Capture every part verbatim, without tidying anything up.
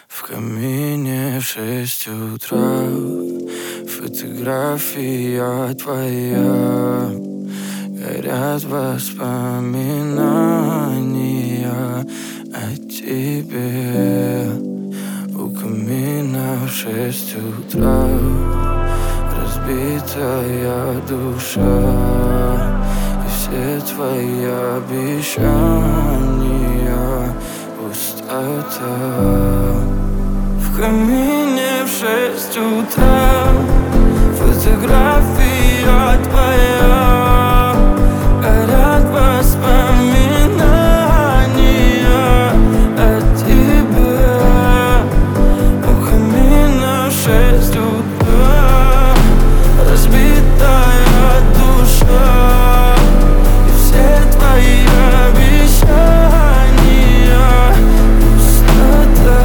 В камине в шесть утра фотография твоя. Горят воспоминания о тебе. У камина в шесть утра разбитая душа. И все твои обещания пустота. В камине в шесть утра фотография твоя. Горят воспоминания о тебе. У камина в шесть утра разбитая душа. И все твои обещания пустота.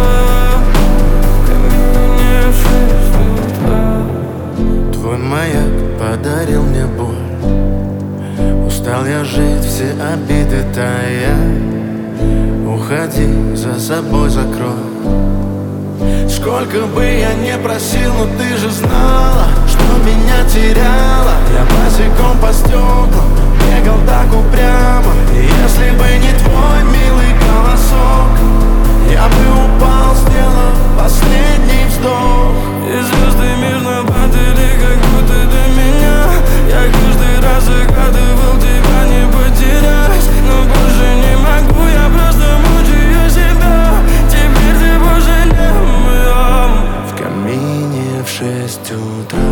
Твой маяк подарил мне боль. Устал я жить, все обиды тая. Уходи, за собой закрой. Сколько бы я не просил, но ты же знала, что меня теряла. Я босиком по стеклам бегал так упрямо. И если бы не твой милый голосок, я бы упал, сделав последний вздох. И звезды мирно падали, как будто до меня. Я каждый раз загадывал тебя не потерять, но больше не могу, я просто мучаю себя. Теперь ты больше не моя. В камине в шесть утра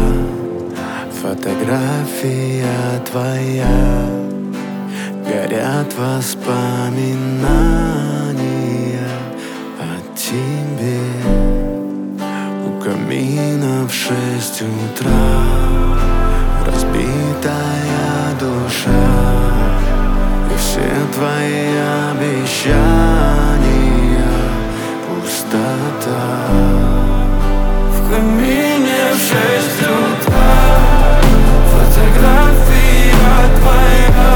фотография твоя. Горят воспоминания о тебе. У камина в шесть утра разбитая душа. И все твои обещания пустота. В камине в шесть утра фотография твоя.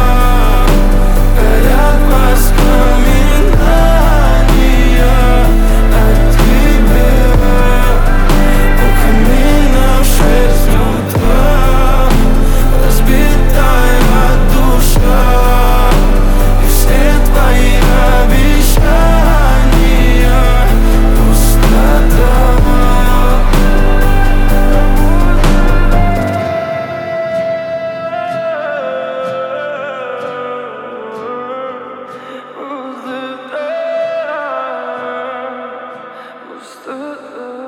Горят воспоминания о тебе. У камина в шесть утра разбитая душа. И все твои обещания пустота. Пустота.